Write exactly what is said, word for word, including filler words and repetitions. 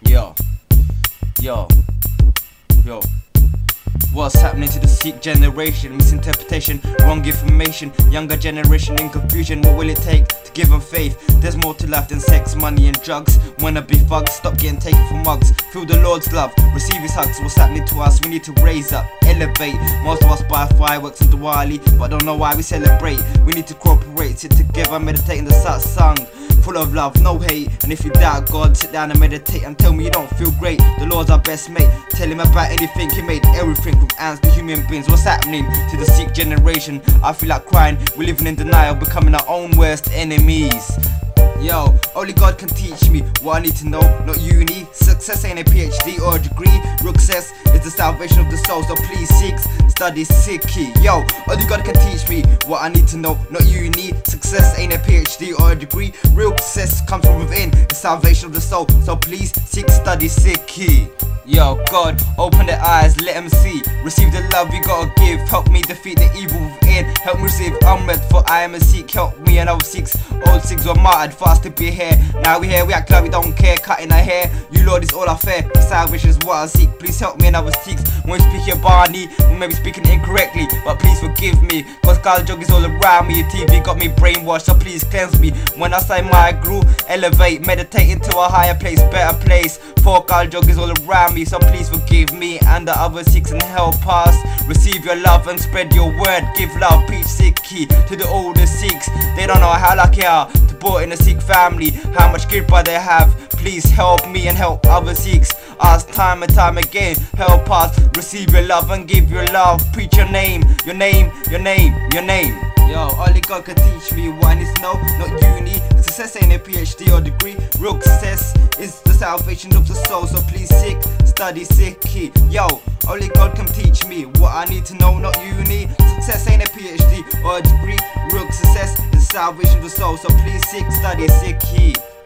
Yo, yo, yo. What's happening to the Sikh generation? Misinterpretation, wrong information. Younger generation in confusion. What will it take to give them faith? There's more to life than sex, money and drugs. Wanna be thugs, stop getting taken for mugs. Feel the Lord's love, receive his hugs. What's happening to us? We need to raise up, elevate. Most of us buy fireworks and Diwali, but don't know why we celebrate. We need to cooperate, sit together, meditate in the satsang. Full of love, no hate. And if you doubt God, sit down and meditate and tell me you don't feel great. The Lord's our best mate. Tell him about anything. He made everything from ants to human beings. What's happening to the Sikh generation? I feel like crying. We're living in denial, becoming our own worst enemies. Yo, only God can teach me what I need to know, not uni. Success ain't a PhD or a degree. Real success is the salvation of the soul, so please Sikhs, study Sikhi. Yo, only God can teach me what I need to know, not uni. Success ain't a PhD or a degree. Real success comes from within, the salvation of the soul, so please Sikhs, study Sikhi. Yo, God, open their eyes, let them see. Receive the love you gotta give. Help me defeat the evil within. Help me receive Ahmed, for I am a Sikh. Help me and our Sikhs. Old Sikhs were martyred, fast to be here. Now we here, we act like we don't care. Cutting our hair, you Lord is all our fair. Salvation is what I seek. Please help me and our Sikhs. When we speak your Barney, we may be speaking incorrectly, but please forgive me, cause Kaljog is all around me. T V got me brainwashed, so please cleanse me. When I say my guru, elevate, meditate into a higher place, better place. For Kaljog is all around me, so please forgive me and the other Sikhs and help us. Receive your love and spread your word. Give love, preach Sikhi to the older Sikhs. They don't know how lucky I are to born in a Sikh family, how much kripa they have. Please help me and help other Sikhs. Ask time and time again, help us. Receive your love and give your love. Preach your name, your name, your name, your name. Yo, only God can teach me what I need to know, not uni. Success ain't a PhD or degree. Real success is the salvation of the soul, so please Sikh, study Sikhi. Yo, only God can teach me what I need to know, not uni. Success ain't a PhD or a degree. Real success is the salvation of the soul, so please Sikh, study Sikhi.